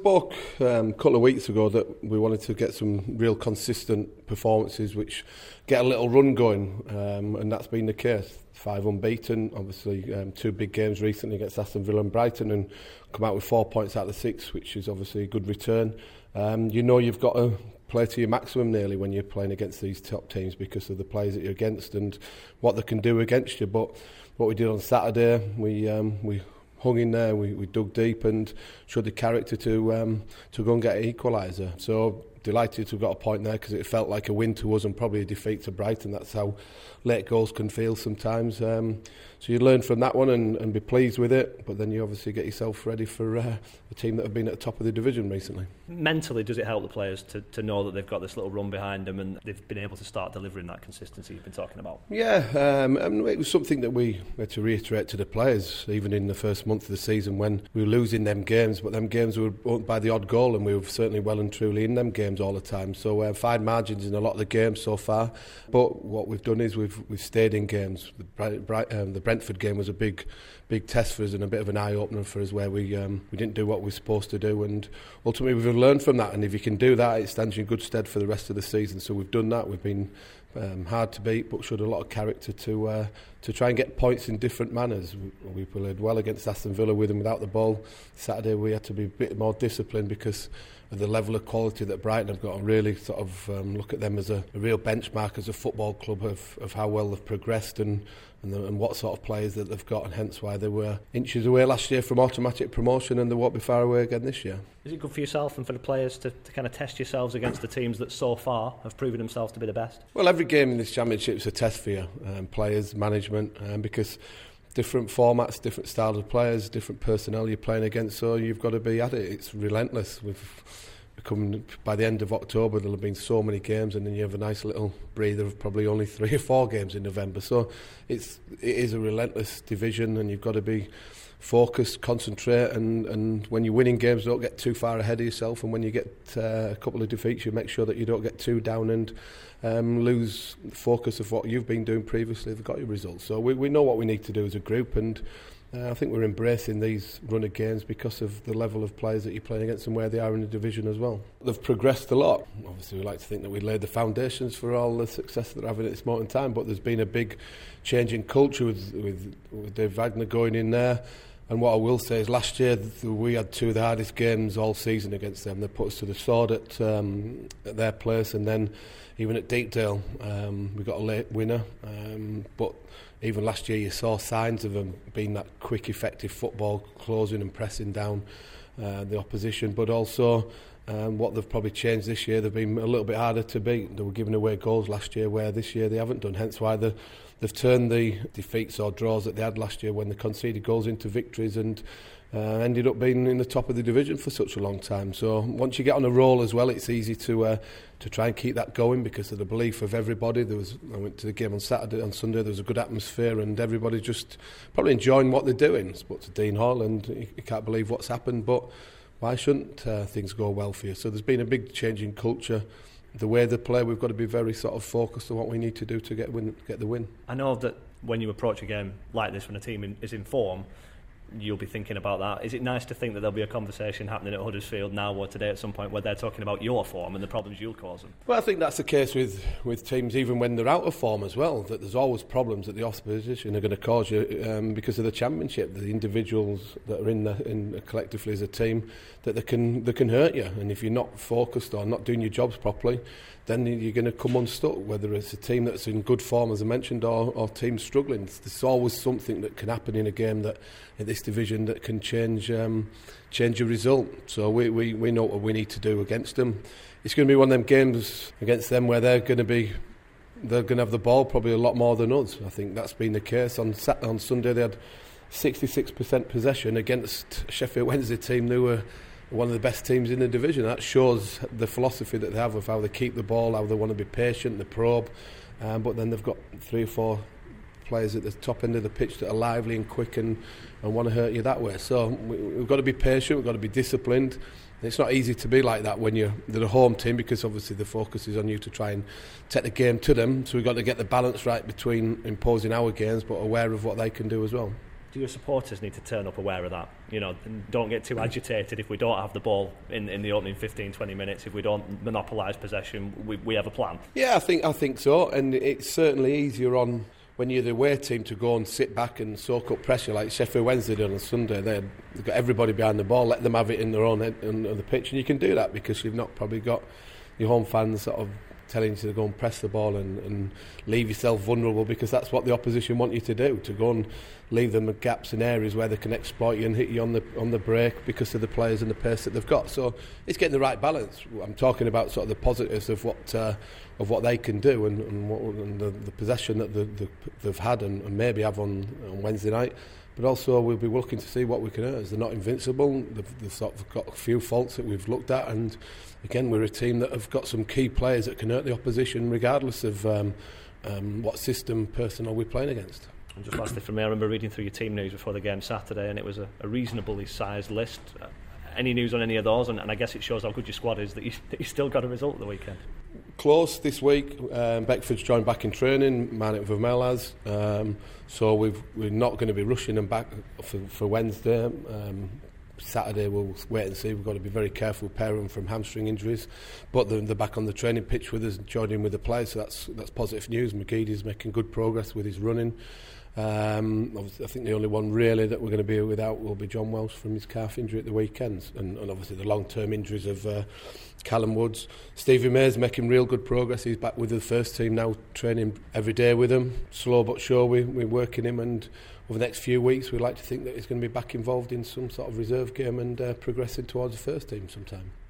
spoke a couple of weeks ago that we wanted to get some real consistent performances which get a little run going, and that's been the case. 5 unbeaten, obviously 2 big games recently against Aston Villa and Brighton, and come out with 4 points out of 6, which is obviously a good return. You know you've got to play to your maximum nearly when you're playing against these top teams because of the players that you're against and what they can do against you. But what we did on Saturday, we hung in there, we dug deep and showed the character to go and get an equaliser. So delighted to have got a point there because it felt like a win to us and probably a defeat to Brighton. That's how late goals can feel sometimes. So you learn from that one and be pleased with it, but then you obviously get yourself ready for a team that have been at the top of the division recently. Mentally, does it help the players to know that they've got this little run behind them and they've been able to start delivering that consistency you've been talking about? Yeah, and it was something that we had to reiterate to the players, even in the first month of the season when we were losing them games, but them games were won by the odd goal and we were certainly well and truly in them games all the time. So fine margins in a lot of the games so far, but what we've done is we've stayed in games. The Brentford game was a big test for us and a bit of an eye-opener for us where we didn't do what we were supposed to do, and ultimately we've learned from that, and if you can do that it stands you in good stead for the rest of the season. So we've done that. We've been hard to beat but showed a lot of character to try and get points in different manners. We played well against Aston Villa with and without the ball. Saturday we had to be a bit more disciplined because of the level of quality that Brighton have got, and really sort of look at them as a real benchmark as a football club of how well they've progressed and what sort of players that they've got, and hence why they were inches away last year from automatic promotion and they won't be far away again this year. Is it good for yourself and for the players to kind of test yourselves against the teams that so far have proven themselves to be the best? Well, every game in this championship is a test for you, players, management, because different formats, different styles of players, different personnel you're playing against, so you've got to be at it. It's relentless. By the end of October there'll have been so many games, and then you have a nice little breather of probably only 3 or 4 games in November. So it is a relentless division, and you've got to be focused, concentrate, and when you're winning games, don't get too far ahead of yourself, and when you get a couple of defeats, you make sure that you don't get too down and lose focus of what you've been doing previously. They've got your results, so we know what we need to do as a group, and I think we're embracing these run of games because of the level of players that you're playing against and where they are in the division as well. They've progressed a lot. Obviously we like to think that we laid the foundations for all the success that they're having at this moment in time, but there's been a big change in culture with Dave Wagner going in there. And what I will say is last year we had 2 of the hardest games all season against them. They put us to the sword at their place, and then even at Deepdale we got a late winner, but even last year you saw signs of them being that quick, effective football, closing and pressing down the opposition. But also what they've probably changed this year, they've been a little bit harder to beat. They were giving away goals last year where this year they haven't done, hence why they've turned the defeats or draws that they had last year when they conceded goals into victories, and ended up being in the top of the division for such a long time. So once you get on a roll as well, it's easy to try and keep that going because of the belief of everybody. I went to the game on Sunday, there was a good atmosphere and everybody just probably enjoying what they're doing. I spoke to Dean Hall and he can't believe what's happened, but why shouldn't things go well for you? So there's been a big change in culture. The way they play, we've got to be very sort of focused on what we need to do to get the win. I know that when you approach a game like this, when a team is in form, you'll be thinking about that. Is it nice to think that there'll be a conversation happening at Huddersfield now or today at some point where they're talking about your form and the problems you'll cause them? Well, I think that's the case with teams even when they're out of form as well, that there's always problems that the opposition are going to cause you because of the championship, the individuals that are in collectively as a team, that they can hurt you, and if you're not focused or not doing your jobs properly, then you're going to come unstuck, whether it's a team that's in good form, as I mentioned, or teams struggling. There's always something that can happen in a game that in this division that can change a result. So we know what we need to do against them. It's going to be one of them games against them where they're going to have the ball probably a lot more than us. I think that's been the case. On Sunday they had 66% possession against Sheffield Wednesday team who were one of the best teams in the division. That shows the philosophy that they have of how they keep the ball, how they want to be patient, they probe, but then they've got 3 or 4 players at the top end of the pitch that are lively and quick and want to hurt you that way. So we've got to be patient, we've got to be disciplined. It's not easy to be like that when they're a home team, because obviously the focus is on you to try and take the game to them, so we've got to get the balance right between imposing our games but aware of what they can do as well. Do Do your supporters need to turn up aware of that? You know, and don't get too agitated if we don't have the ball in the opening 15-20 minutes. If we don't monopolise possession, we have a plan. Yeah, I think so, and it's certainly easier on when you're the away team to go and sit back and soak up pressure like Sheffield Wednesday did on Sunday. They've got everybody behind the ball, let them have it in their own head on the pitch, and you can do that because you've not probably got your home fans sort of telling you to go and press the ball and leave yourself vulnerable, because that's what the opposition want you to do, to go and leave them gaps in areas where they can exploit you and hit you on the break because of the players and the pace that they've got. So it's getting the right balance. I'm talking about sort of the positives of what they can do and the possession that they've had and maybe have on Wednesday night. But also we'll be looking to see what we can hurt, as they're not invincible. They've sort of got a few faults that we've looked at, and again we're a team that have got some key players that can hurt the opposition regardless of what system personnel we're playing against. And just lastly from me, I remember reading through your team news before the game Saturday, and it was a reasonably sized list. Any news on any of those? And I guess it shows how good your squad is that you still got a result at the weekend. Close this week. Beckford's joined back in training. Manit Vermel has. So we're not going to be rushing them back for Wednesday. Saturday we'll wait and see. We've got to be very careful pairing them from hamstring injuries. But they're back on the training pitch with us, joining with the players. So that's positive news. McGeady's making good progress with his running. I think the only one really that we're going to be without will be John Welsh from his calf injury at the weekend, and obviously the long-term injuries of Callum Woods. Stevie May's making real good progress. He's back with the first team now, training every day with them. Slow but sure we're working him, and over the next few weeks we'd like to think that he's going to be back involved in some sort of reserve game and progressing towards the first team sometime.